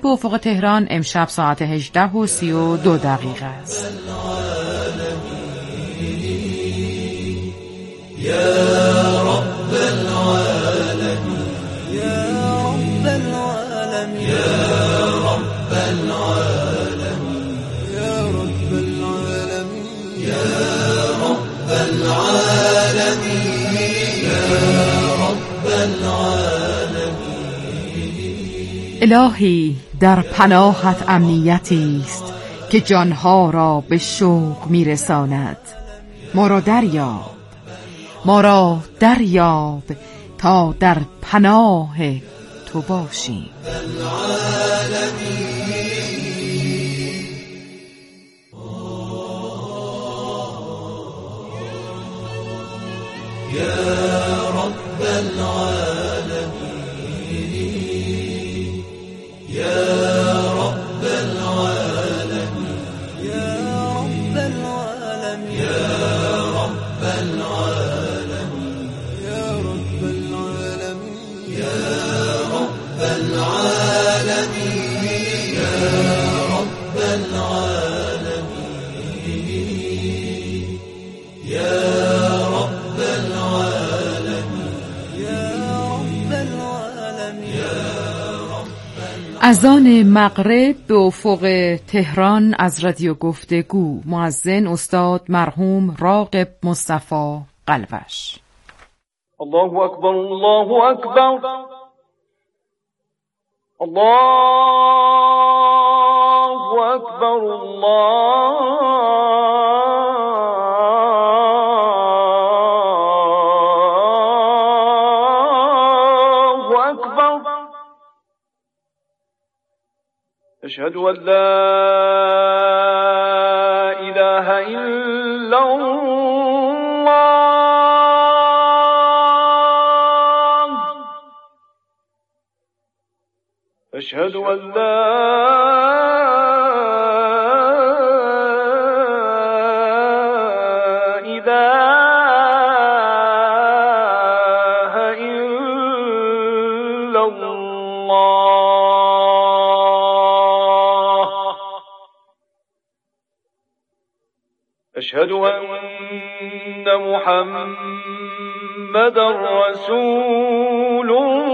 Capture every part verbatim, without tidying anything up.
به افق تهران امشب ساعت هجده و سی و دو دقیقه است. الهی در پناهت امنیتی است که جانها را به شوق میرساند. ما را دریاب، ما را دریاب تا در پناه تو باشیم. اذان مغرب به افق تهران از رادیو گفتگو. مؤذن استاد مرحوم راغب مصطفی قلوش. الله اکبر، الله اکبر، الله اکبر، الله أشهد أن لا إله إلا الله، أشهد أن لا إله إلا الله، أشهد أن محمدا رسول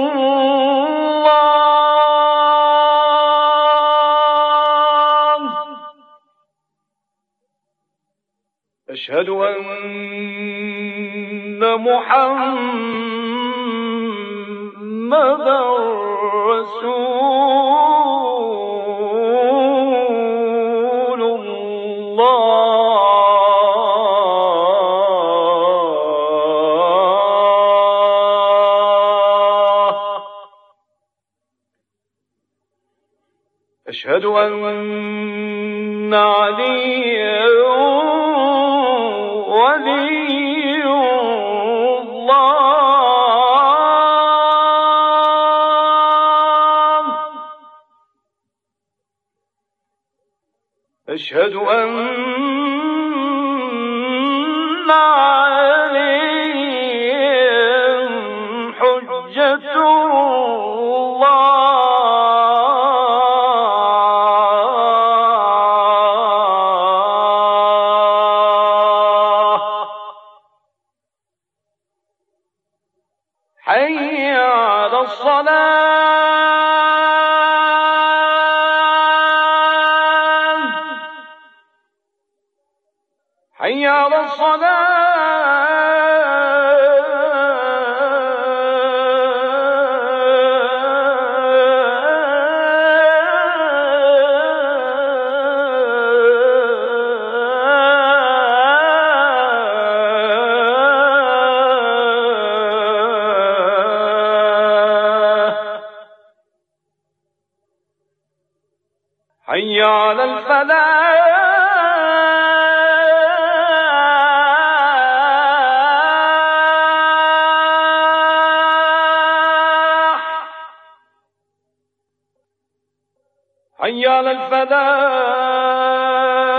الله، أشهد أن محمدا رسول الله. أشهد أن عليا ولي الله، أشهد أن عليهم حجة الله، حي على الصلاة، حي على حي على الفلاح، حي على الفلاح.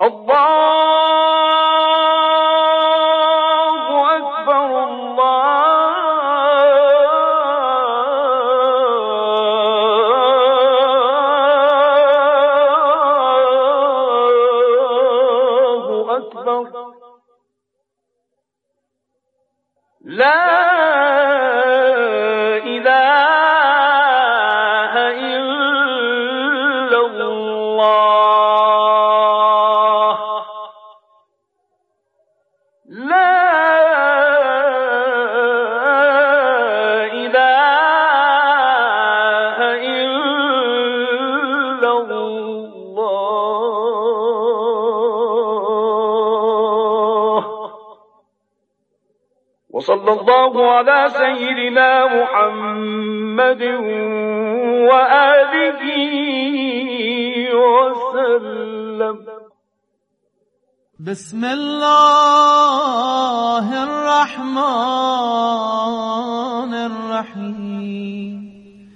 وصلى الله على سيدنا محمد وآله وسلم. بسم الله الرحمن الرحيم.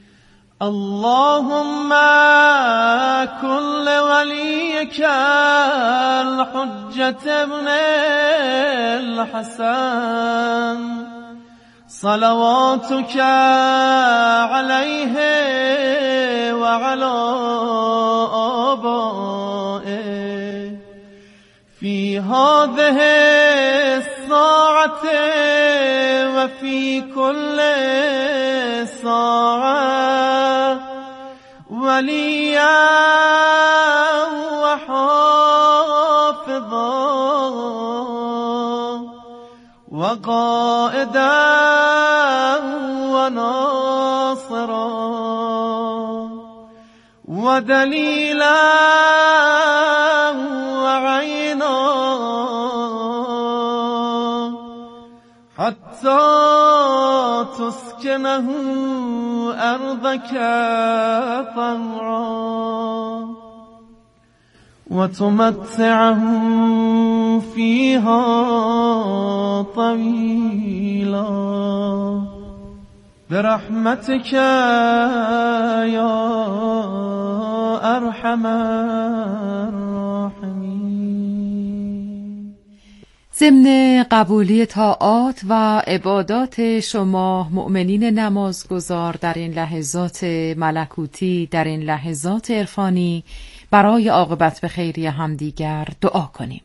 اللهم كن لوليك الحجة ابن الحسن صلواتك عليه وعلى آبائه في هذه الساعة وفي كل ساعة وليا وحافظا وقائدا وناصرا ودليلا وعينا حتى تسكنه أرضك طوعا وتمتعه فيها طويلا برحمتك يا أرحم الراحمين. ضمن قبولی طاعات و عبادات شما مؤمنین نمازگزار در این لحظات ملکوتی، در این لحظات عرفانی، برای عاقبت به خیری همدیگر دعا کنیم.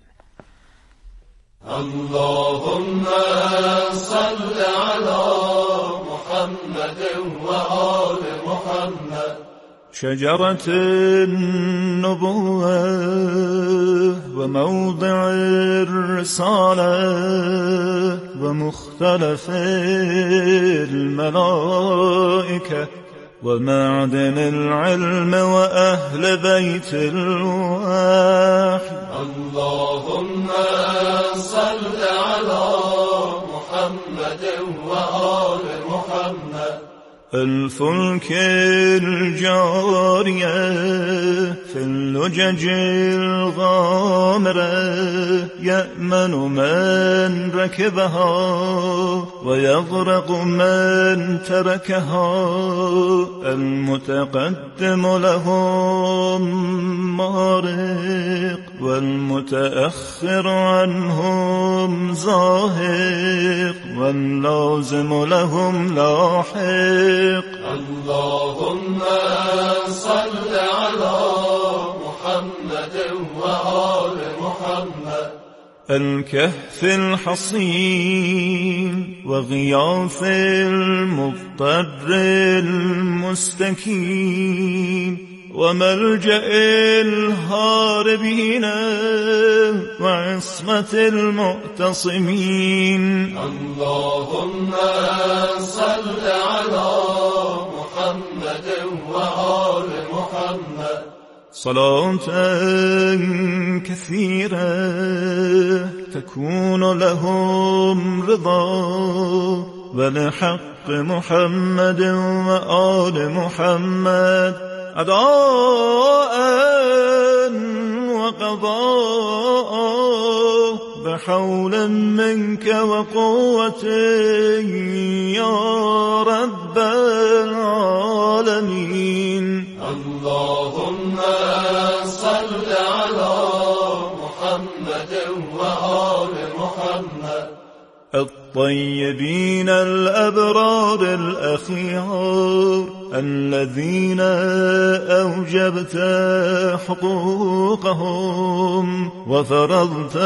اللهم صل على محمد و آل محمد. شجرة النبوة وموضع الرسالة ومختلف الملائكة ومعدن العلم وأهل بيت الوحي. اللهم صل على محمد وآل محمد. الفلك الجارية في اللجج الغامرة يأمن من ركبها ويغرق من تركها. المتقدم لهم مارق والمتأخر عنهم زاهق واللازم لهم لاحق. اللهم صل على محمد وآل محمد. الكهف الحصين وغياث المضطر المستكين وملجأ الهاربين وعصمة المعتصمين. اللهم صل على محمد وآل محمد. صلاة كثيرة تكون لهم رضا ولحق محمد وآل محمد أداء وقضاء بحول منك وقوة يا رب العالمين. اللهم صل على الطيبين الأبرار الأخيار الذين أوجبت حقوقهم وفرضت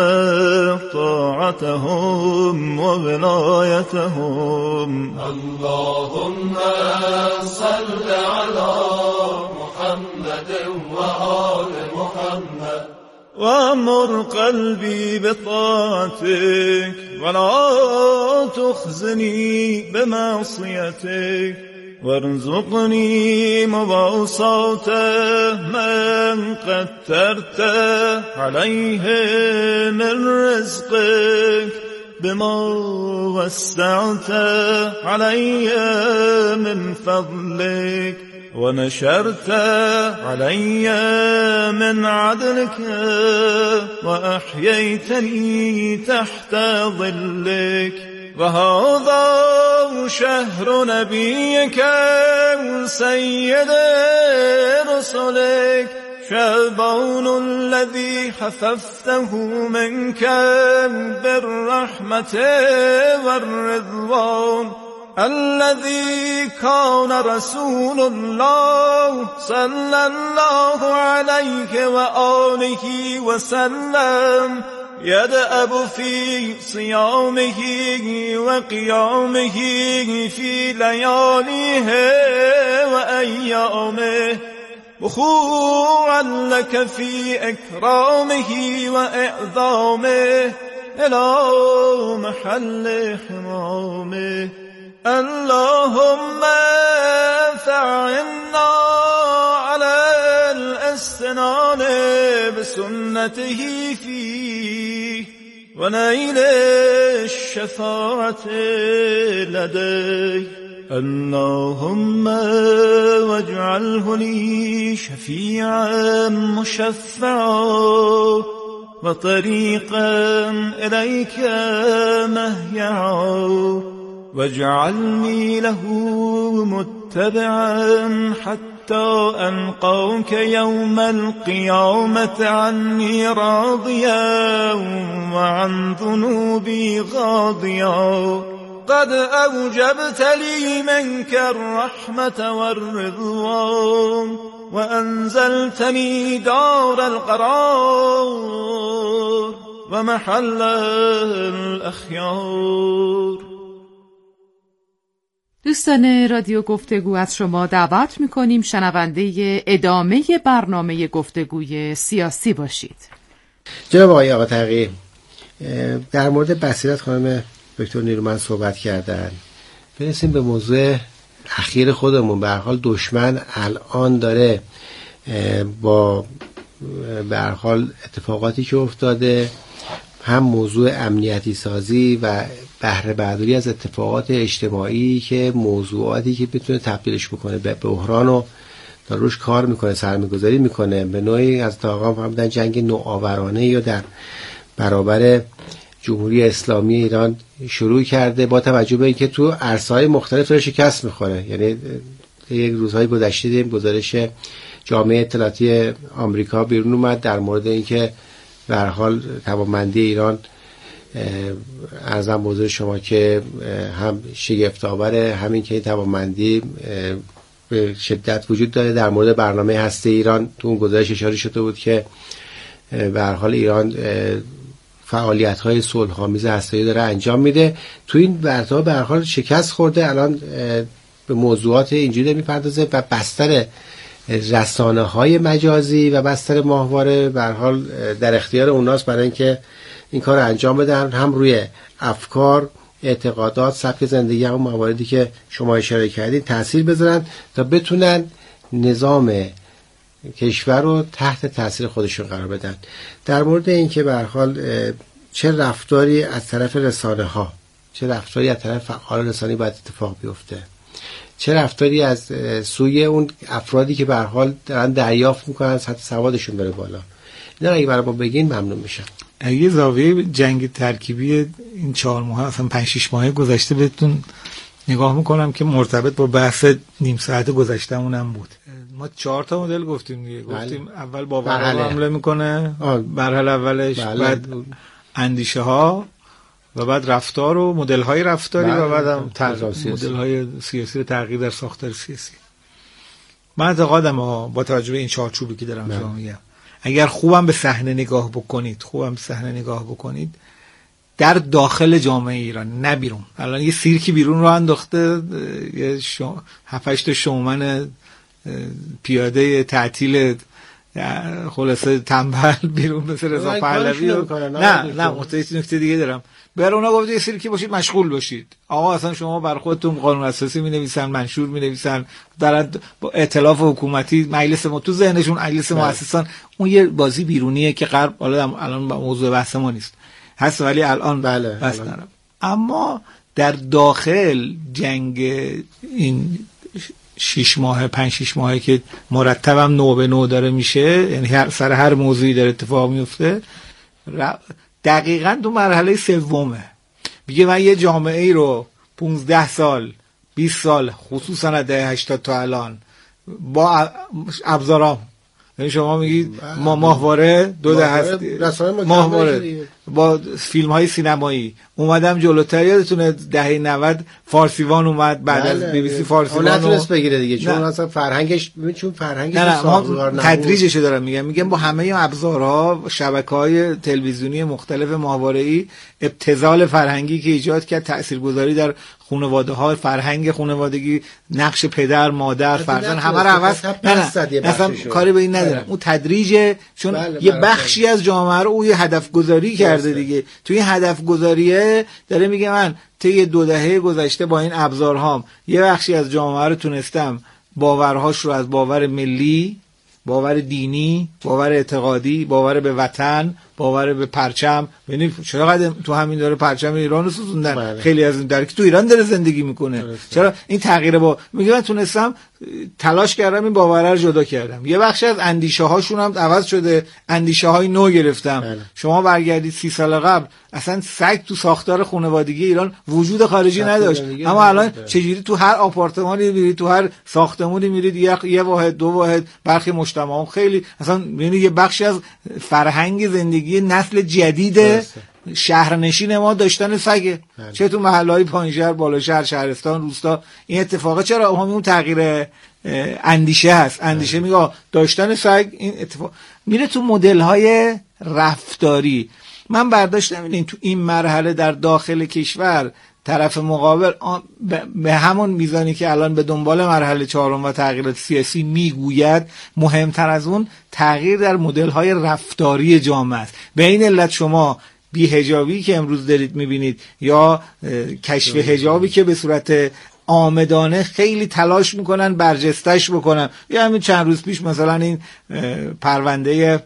طاعتهم وولايتهم. اللهم صل على محمد وآل محمد وامر قلبي بطاعتك ولا تخزني بمعصيتك وارزقني مواصاة من قدرت عليه من رزقك بما وسعت علي من فضلك ونشرت علي من عدلك وأحييتني تحت ظلك. وهذا شهر نبيك سيد رسلك شعبان الذي حففته منك بالرحمة والرضوان الذي كان رسول الله صلى الله عليه وآله وسلم يدأب في صيامه وقيامه في لياليه وأيامه وخوعا لك في إكرامه وإعظامه إلى محل حمامه. اللهم فعنا على الاستنان بسنته فيه ونيل الشفاعة لديه. اللهم واجعله لي شفيعا مشفعا وطريقا إليك مهيعا واجعلني له متبعا حتى ألقاك يوم القيامة عني راضيا وعن ذنوبي غاضيا. قد أوجبت لي منك الرحمة والرضوان وأنزلتني دار القرار ومحل الأخيار. دوستان رادیو گفتگو از شما دعوت میکنیم شنونده ادامه برنامه گفتگوی سیاسی باشید. جناب آقای آقا تقی، در مورد بصیرت خانم دکتر نیرومند صحبت کردن. برسیم به موضوع اخیر خودمون. به هر حال دشمن الان داره با به هر حال اتفاقاتی که افتاده، هم موضوع امنیتی سازی و بهره برداری از اتفاقات اجتماعی که موضوعاتی که بتونه تبدیلش بکنه به بحران و داره روش کار میکنه، سرمایه‌گذاری میکنه. به نوعی از تاقام فهمیدن جنگ نوآورانه یا در برابر جمهوری اسلامی ایران شروع کرده، با توجه به اینکه تو عرصه‌های مختلف داره شکست میخوره. یعنی یک روزهای گذشته دیدیم گزارش جامعه اطلاعاتی آمریکا بیرون اومد در مورد اینکه به هر حال توانمندی ایران ارزم به حضور شما که هم شگفت‌آوره، همین که این توانمندی به شدت وجود داره. در مورد برنامه هسته ایران تو اون گزارش اشاره شده بود که به هر حال ایران فعالیت‌های صلح‌آمیز هسته‌ای داره انجام میده. تو این برتابه به هر حال شکست خورده. الان به موضوعات اینجوری میپردازه و بستر رسانه‌های مجازی و بستر ماهواره به هر حال در اختیار اوناست برای اینکه این کار انجام بدن، هم روی افکار، اعتقادات، سبک زندگی، هم مواردی که شما اشاره کردید تاثیر بذارن تا بتونن نظام کشور رو تحت تاثیر خودشون قرار بدن. در مورد اینکه به هر حال چه رفتاری از طرف رسانه ها، چه رفتاری از طرف فعال رسانه‌ای باید اتفاق بیفته، چه رفتاری از سوی اون افرادی که به هر حال دارن دریافت میکنن سطح سوادشون بره بالا، اینا اگه برای ما بگین ممنون میشم. اگه زاویه جنگ ترکیبی این چهار ماه اصلا پنج شش ماه گذشته بهتون نگاه میکنم که مرتبط با بحث نیم ساعت گذشتهمون هم بود. ما چهار تا مدل گفتیم دیگه. گفتیم بله. اول باور حمله میکنه، مرحله اولش، بله. بعد اندیشه ها و بعد رفتار و مدل های رفتاری و بعد هم مدل های سیاسی تغییر در ساختار سیاسی. من اعتقادم با توجه به این چارچوبی که دارم شما میگم، اگر خوبم به صحنه نگاه بکنید خوبم به صحنه نگاه بکنید در داخل جامعه ایران، نه بیرون. الان یه سیرکی بیرون رو انداخته، یه شو... هفتش تا شومن پیاده تعطیل خلاصه تنبل بیرون مثل رضا پهلوی. نه نه متأسف نکته دیگه دارم. برای اونا گفته یه سری که باشید مشغول باشید. آقا اصلا شما بر خودتون قانون اساسی می‌نویسن، منشور می‌نویسن، در ائتلاف حکومتی مجلس ما تو ذهنشون مجلس مؤسسان، اون یه بازی بیرونیه که غرب حالا الان موضوع بحث ما نیست هست، ولی الان بله بس نرم. اما در داخل جنگ این شش ماه پنج شش ماهه که مرتبم نو به نو داره میشه، یعنی هر سر هر موضوعی داره اتفاق میفته، دقیقاً تو مرحله سومه. میگه من یه جامعه ای رو پونزده سال بیست سال خصوصا از دهه هشتاد تا الان با ابزارام، یعنی شما میگید ما ماهواره دو دهه هست، ماهواره با فیلم های سینمایی اومدم جلوتر. یادتونه دهه نود فارسیوان اومد بعد بله. از بی بی سی فارسیوان اون نتونست بگیره دیگه، چون اصلا فرهنگش چون فرهنگش سازگار نبود. تدریجشو دارم میگم میگم با همه ابزارها، شبکه‌های تلویزیونی مختلف ماهواره‌ای، ابتذال فرهنگی که ایجاد کرد، تاثیرگذاری در خانواده ها، فرهنگ خانوادگی، نقش پدر مادر فرزند همه رو عوض. نه اصلا کاری به این ندارم. اون تدریجه، چون بله یه بخشی از جامعه رو او یه هدف گذاری کرده دیگه. توی این هدف گذاریه داره میگه من طی دو دهه گذشته با این ابزارهام یه بخشی از جامعه رو تونستم باورهاش رو از باور ملی، باور دینی، باور اعتقادی، باور به وطن، باور به پرچم، ببینید چقدر تو همین داره پرچم ایران رو سوزوندن بله. خیلی از این در که تو ایران داره زندگی میکنه درسته. چرا این تغییر با میگه من تونستم تلاش کردم این باوره رو جدا کردم، یه بخش از اندیشه هاشون هم عوض شده، اندیشه های نو گرفتم بله. شما برگردید سی سال قبل اصلا سگ تو ساختار خانوادگی ایران وجود خارجی نداشت، اما الان چجوری تو هر آپارتمانی میرید، تو هر ساختمانی میرید یک یه واحد دو واحد، برخی مجتمع خیلی اصلا میبینید یه بخشی از فرهنگ زندگی نسل جدید شهرنشین ما داشتن سگه، چه تو محله‌های پایین شهر، بالا شهر، شهرستان، روستا. این اتفاقا چرا همون تغییر اندیشه هست. اندیشه میگه داشتن سگ این اتفاق میره تو مدل‌های رفتاری. من برداشتم این تو این مرحله در داخل کشور طرف مقابل به همون میزانی که الان به دنبال مرحله چهارم و تغییرات سیاسی میگوید، مهمتر از اون تغییر در مدل‌های رفتاری جامعه است. به این علت شما بی‌حجابی که امروز دارید میبینید یا کشف حجابی که به صورت آمدانه خیلی تلاش میکنن برجستش بکنن، یا همین چند روز پیش مثلا این پرونده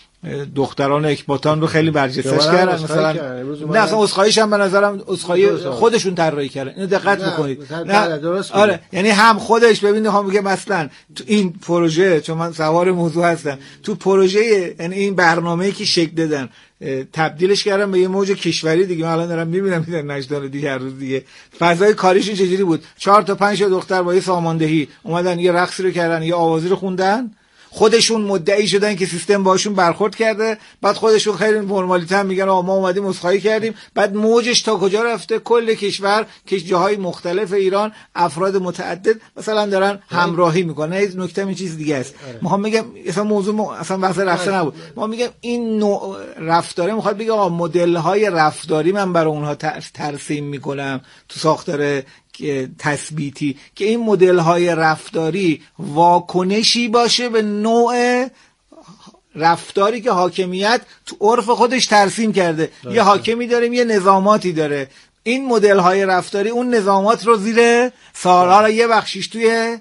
دختران اکباتان رو خیلی برجستش کردن، مثلا نه اصلا اسخاییش هم به نظرم اسخایی خودشون طراحی کردن، اینو دقت بکنید. نه درست آره، یعنی هم خودش ببینید هم میگه مثلا تو این پروژه، چون من سوار موضوع هستم، تو پروژه یعنی این برنامه‌ای که شکل دادن تبدیلش کردم به یه موج کشوری دیگه. من الان دارم میبینم در نجدان دیگه هر روز دیگه فضای کاریشون چجوری بود. چهار تا پنج تا دختر با یه ساماندهی اومدن یه رقصی رو کردن، یه آوازی رو خوندن، خودشون مدعی شدن که سیستم باشون برخورد کرده، بعد خودشون خیلی فرمالیته هم میگن آقا ما اومدیم عذرخواهی کردیم. بعد موجش تا کجا رفته؟ کل کشور که جاهای مختلف ایران افراد متعدد مثلا دارن همراهی میکنن. این نکته این چیز دیگه است. ما میگم اصلا موضوع اصلا بحث رقص نبود، ما میگم این نوع رفتاره میخواد بگه آقا مدل های رفتاری من برای اونها ترسیم میکنم تو ساختار تثبیتی که این مدل های رفتاری واکنشی باشه به نوع رفتاری که حاکمیت تو عرف خودش ترسیم کرده. داشته. یه حاکمی داریم، یه نظاماتی داره، این مدل های رفتاری اون نظامات رو زیر سالها یه بخشیش توی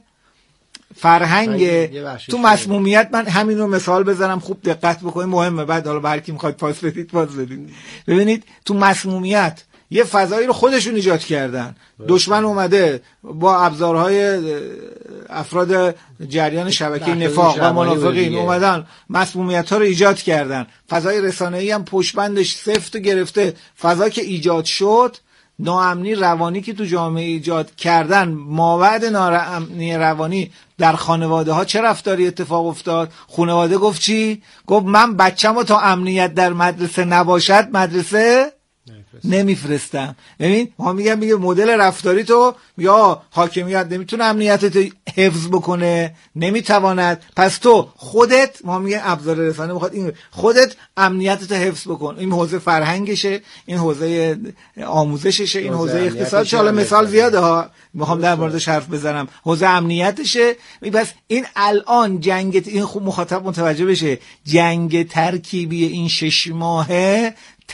فرهنگ، تو مسمومیت. من همین رو مثال بزنم خوب دقت بکنید، مهمه، بعد حالا به هر کی میخواد پاس بدید پاس بدید. ببینید تو مسمومیت یه فضایی رو خودشون ایجاد کردن، دشمن اومده با ابزارهای افراد جریان شبکه نفاق و منافقین اومدن مسمومیت ها رو ایجاد کردن، فضای رسانه‌ای هم پشتبندش سفت و گرفته. فضا که ایجاد شد، ناامنی روانی که تو جامعه ایجاد کردن، مابعد ناامنی روانی در خانواده ها چه رفتاری اتفاق افتاد؟ خانواده گفت چی؟ گفت من بچه‌مو تا امنیت در مدرسه نباشد مدرسه نمیفرستم. ببین ما میگم میگه مدل رفتاری تو یا حاکمیت نمیتونه امنیتت حفظ بکنه، نمیتواند، پس تو خودت، ما میگه ابزار رسانه میخواد این خودت امنیتت حفظ بکن. این حوزه فرهنگشه، این حوزه آموزششه، این حوزه اقتصادشه، حالا مثال زیاده ها میخوام در موردش حرف بزنم، حوزه امنیتشه. پس این الان جنگ، این خوب مخاطب متوجه بشه، جنگ ترکیبی این شش ماهه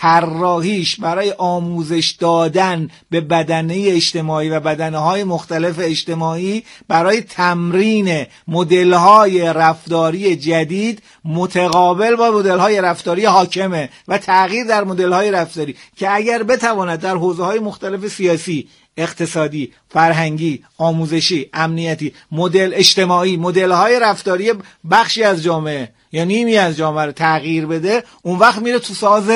طراحیش برای آموزش دادن به بدنه اجتماعی و بدنه‌های مختلف اجتماعی، برای تمرین مدل‌های رفتاری جدید متقابل با مدل‌های رفتاری حاکمه و تغییر در مدل‌های رفتاری که اگر بتواند در حوزه‌های مختلف سیاسی، اقتصادی، فرهنگی، آموزشی، امنیتی، مدل اجتماعی، مدل‌های رفتاری بخشی از جامعه یا نیمی از جامعه رو تغییر بده، اون وقت میره تو ساز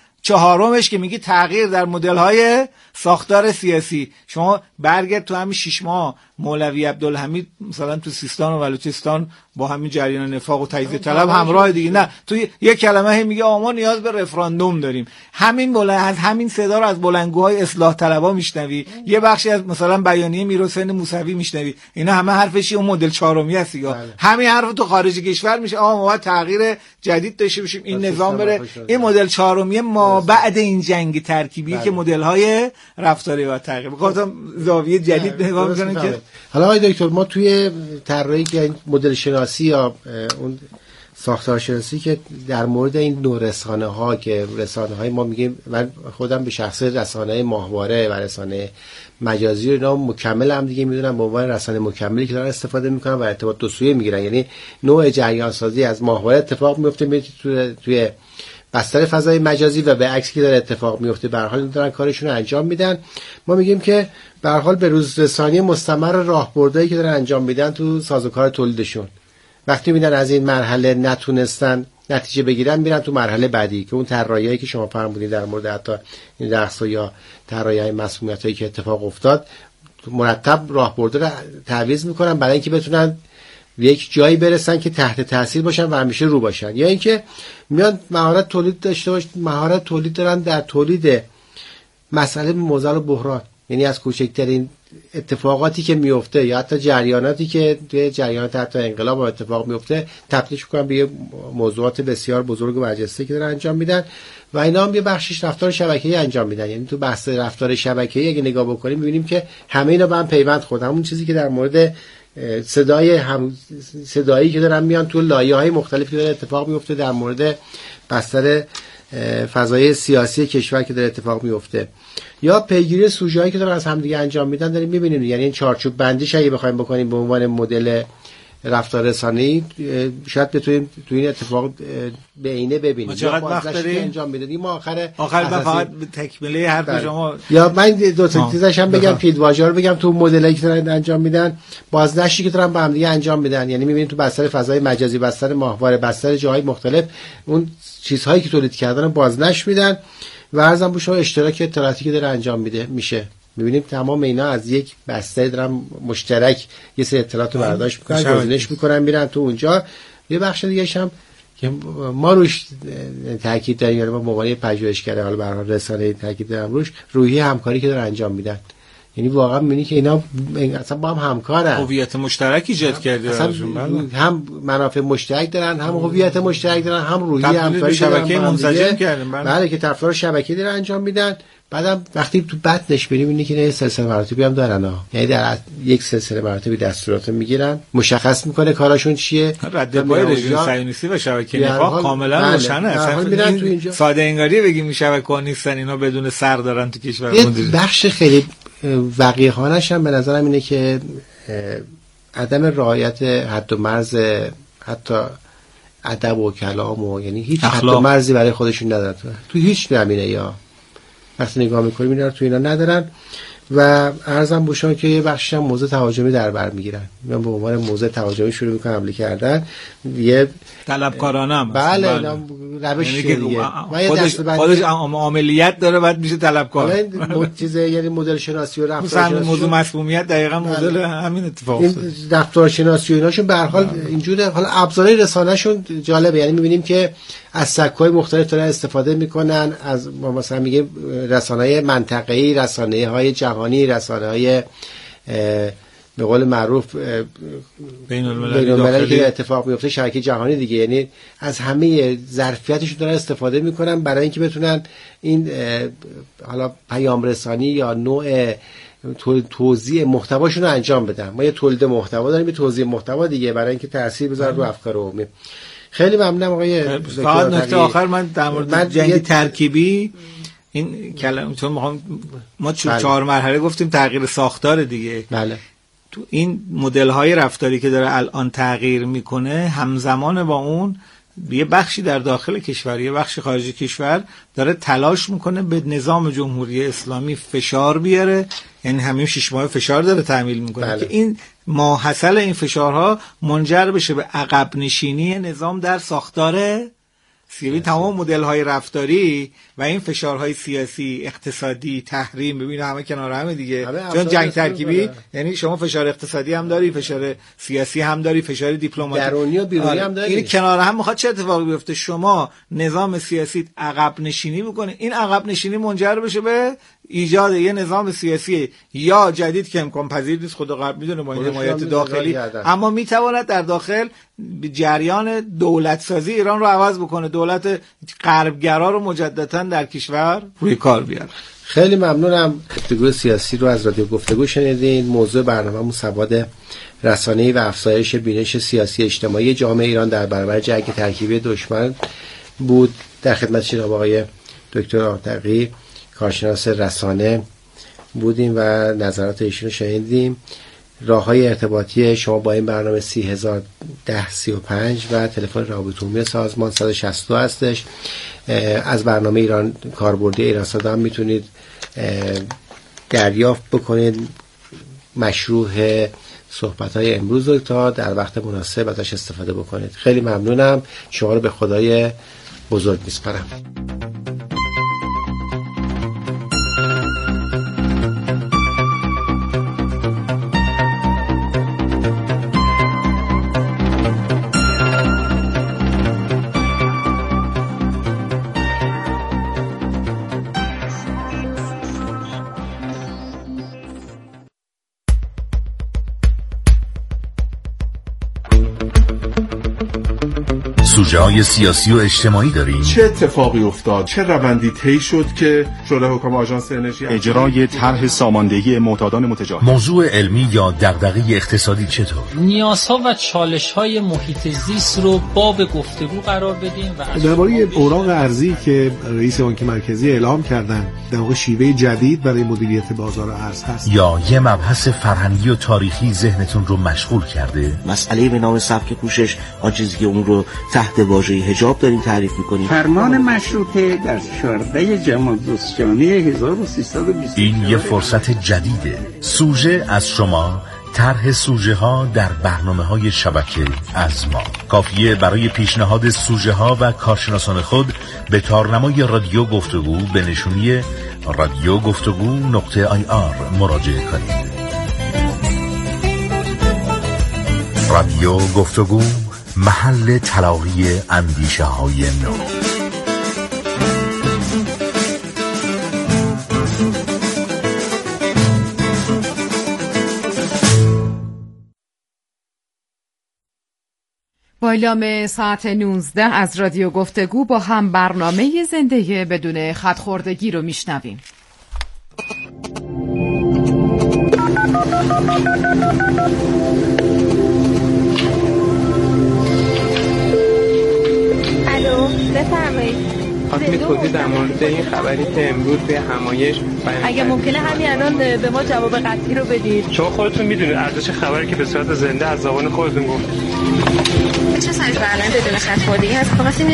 چهارمش که میگی تغییر در مدل‌های ساختار سیاسی. شما برگرد تو همین شش ماه مولوی عبدالحمید مثلا تو سیستان و بلوچستان با همین جریان نفاق و تجزیه طلب همراه دیگه، نه تو یک کلمه هم میگه آقا ما نیاز به رفراندوم داریم. همین بلند از همین صدا رو از بلندگوهای اصلاح طلبا میشنوی، یه بخشی از مثلا بیانیه میرحسین موسوی میشنوی، اینا همه حرفش اون مدل چهارمی هست دیگه. همین حرف تو خارج کشور میشه آقا ما باید تغییر جدید داشته باشیم، این نظام بره. این مدل چهارمی ما بعد این جنگ ترکیبی که مدل‌های رفتاری و تغییر بخاطر زاویه جدید نگاه می‌کنن که حالا آقای دکتر ما توی طراحی که مدل شناسی یا اون ساختار شناسی که در مورد این نوع رسانه ها که رسانه های ما میگیم، من خودم به شخص رسانه ماهواره و رسانه مجازی رو اینا مکمل هم دیگه میدونم به عنوان رسانه مکملی که دارن استفاده میکنن و ارتباط دو سویه میگیرن، یعنی نوع جریان سازی از ماهواره اتفاق میفته میاد توی توی بستر فضای مجازی و به عکس که داره اتفاق میفته، به هر حال دارن کارشون رو انجام میدن. ما میگیم که به هر حال به روز رسانی مستمر راهبردایی که دارن انجام میدن تو سازوکار تولیدشون، وقتی میدن از این مرحله نتونستن نتیجه بگیرن میرن تو مرحله بعدی که اون طراحیایی که شما فرمودید در مورد حتی این درس یا طراحی‌های مسئولیتایی که اتفاق افتاد، مرتب راهبردا رو تعویض میکنن برای اینکه بتونن یک جایی برسن که تحت تاثیر باشن و همیشه رو باشن، یا اینکه میان مهارت تولید داشته باشن، مهارت تولید دارن در تولید مسئله موزل و بحران، یعنی از کوچکترین اتفاقاتی که میفته یا حتی جریاناتی که توی جریانات حتی انقلاب اتفاق میفته تبدیلش میکنن به موضوعات بسیار بزرگ و برجسته که دارن انجام میدن و اینا هم یه بخشش رفتار شبکه‌ای انجام میدن. یعنی تو بحث رفتار شبکه‌ای اگه نگاه بکنیم میبینیم که همه اینا به هم پیوند خورد. همون چیزی که در مورد صدای هم صدایی که دارن میان تو لایه‌های مختلفی که داره اتفاق میفته در مورد بستر فضای سیاسی کشور که داره اتفاق میفته، یا پیگیری سوژه‌ای که دارن از همدیگه انجام میدن داریم میبینیم. یعنی این چارچوب بندیش اگه بخوایم بکنیم به عنوان مدل رفتار رسانه‌ای شاید بتونیم تو این اتفاق به عینه ببینیم. چقدر وقت داریم انجام بدیم آخر آخر فقط تکمیله حرف شما. یا من دو تا چیزش هم بگم، پیدواژه رو بگم تو مدلایی که دارن انجام میدن، بازنشری که دارن با هم دیگه انجام میدن. یعنی میبینید تو بستر فضای مجازی، بستر ماهواره، بستر جاهای مختلف اون چیزهایی که تولید کردن بازنشر میدن و ارزم به شما اشتراک اطلاعاتی که داره انجام میده میشه. میبینیم تمام اینا از یک بسته دارن مشترک یه سری اطلاعات رو برداشت میکنن، گزینش میکنن، میرن تو اونجا. یه بخش دیگه هم که ما روش تاکید داریم، یعنی ما به عنوان پژوهشگر حالا به هر حال رسانه‌ای تاکید داریم روش، روحیه همکاری که دارن انجام میدن. یعنی واقعا میبینی که اینا اصلا با هم همکارن، هویت مشترک ایجاد کرده، هم منافع مشترک دارن، هم هویت مشترک دارن، هم روحیه همکاری شبکه منسجم کردن. بله که طرفدار شبکه دارن انجام میدن. بعدم وقتی تو بطنش بریم اینی که نه سلسله مراتبی هم دارن ها، یعنی در یک سلسله مراتبی دستورات میگیرن، مشخص میکنه کاراشون چیه. رد پای رژیم صهیونیستی و شبکه نفاق کاملا روشنه. اصلا ساده انگاری بگیم شبکه‌ها نیستن، اینا بدون سر دارن تو کشور مدیریت. بخش خیلی وقیحانش هم به نظرم اینه که عدم رعایت حد و مرز حتی ادب و کلام و یعنی هیچ حد و مرزی برای خودشون ندارن تو هیچ زمینه. یا وقتی نگاه میکنیم اینا رو تو اینا ندارن و ارزم بشون که یه بخشش هم موضوع تهاجمی در بر میگیرن، میان به عنوان موضوع تهاجمی شروع میکنن حمله کردن، یه طلبکارانه هم. بله اینا روش یعنی دیگه. خودش خودش عاملیت داره بعد میشه طلبکار. حالا چیز یعنی مدل شناسی و رفتار شناسی موضوع مسمومیت دقیقاً مدل همین اتفاق افتاد. این رفتار شناسی و ایناشون به هر حال اینجوره. حالا ابزارهای رسانه‌شون جالبه، یعنی می‌بینیم که از سبک‌های مختلف دارن استفاده میکنن، از مثلا میگه رسانه‌های منطقه‌ای، رسانه‌های جهانی، رسانه‌های به قول معروف بین‌المللی که اتفاق میفته، شبکه جهانی دیگه، یعنی از همه ظرفیتشون دارن استفاده میکنن برای اینکه بتونن این حالا پیام رسانی یا نوع توزیع محتواشون رو انجام بدن. ما یه تولید محتوا داریم، یه توزیع محتوا دیگه برای اینکه تاثیر بذاره رو افکار عمومی. خیلی ممنونم آقای فقط نکته آخر من در مورد جنگ ترکیبی این کلمه، چون ما چهار مرحله گفتیم تغییر ساختار دیگه. بله. تو این مدل های رفتاری که داره الان تغییر میکنه، همزمان با اون یه بخشی در داخل کشور، یه بخشی خارج کشور داره تلاش میکنه به نظام جمهوری اسلامی فشار بیاره، یعنی همین شش ماه فشار داره تحمیل میکنه. بله. که این ماحصل این فشارها منجر بشه به عقب نشینی نظام در ساختار سیاسی. تمام مدل های رفتاری و این فشارهای سیاسی، اقتصادی، تحریم، ببین همه کنار همه دیگه. چون جنگ ترکیبی یعنی شما فشار اقتصادی هم داری، فشار سیاسی هم داری، فشار دیپلماتیک درونی و بیرونی هم داری. این کنار هم میخواد چه اتفاقی بیفته؟ شما نظام سیاسی عقب نشینی میکنه، این عقب نشینی منجر بشه به ایجاد یه نظام سیاسی یا جدید که امکان پذیر نیست، خود غرب میدونه با این حمایت داخلی، اما میتواند در داخل جریان دولت سازی ایران رو عوض بکنه، دولت غربگرا رو مجددا در کشور روی کار بیاره. خیلی ممنونم. گفتگو سیاسی رو از رادیو گفتگو شنیدین. موضوع برنامه‌مون سواد رسانه‌ای و افزایش بینش سیاسی اجتماعی جامعه ایران در برابر جنگ ترکیبی دشمن بود. در خدمت جناب آقای دکتر آرتقی کارشناس رسانه بودیم و نظرات ایشون رو شنیدیم. راه‌های ارتباطی شما با این برنامه سی هزار ده سی و پنج و تلفن رابطه عمومی سازمان صد و شصت و دو هستش. از برنامه ایران کاربردی ایران‌صدا هم میتونید دریافت بکنید مشروع صحبت‌های امروز رو تا در وقت مناسب ازش استفاده بکنید. خیلی ممنونم. شما رو به خدای بزرگ میسپارم. سوژه های سیاسی و اجتماعی داریم. چه اتفاقی افتاد؟ چه روندی طی شد که شورای حکام آژانس انرژی اجرای طرح ساماندهی معتادان متجاوز؟ موضوع علمی یا دغدغه اقتصادی چطور؟ نیازها و چالش‌های محیط زیست رو باب گفتگو قرار بدیم و درباره اوراق ارزی که رئیس بانک مرکزی اعلام کردن در واقع شیوه جدید برای مدیریت بازار ارز هست. یا یه مبحث فرهنگی و تاریخی ذهنتون رو مشغول کرده؟ مسئله به نام سبک کوشش، آن چیزی که اون رو تحت واژه حجاب داریم تعریف می‌کنیم. فرمان مشروطه در چهاردهم جمادی الثانی هزار و سیصد و بیست. این یه فرصت جدیده. سوژه از شما، طرح سوژه ها در برنامه های شبکه از ما. کافیه برای پیشنهاد سوژه ها و کارشناسان خود به تارنمای رادیو گفتگو به نشونی رادیو گفتگو نقطه آی آر مراجعه کنید. رادیو گفتگو، محل تلاقی اندیشه های نو. با اعلام ساعت نوزده از رادیو گفتگو با هم برنامه زنده بدون خط‌خوردگی رو میشنویم. الو، بفرمایید. خواستم توضیح در مورد این خبری که امروز به همایش اگه ممکنه همین الان به ما جواب قطعی رو بدید. شما خودتون میدونید ارزش خبری که به صورت زنده از زبان خودتون گفت. چه سایز برنامه بدون خط‌خوردگی هست؟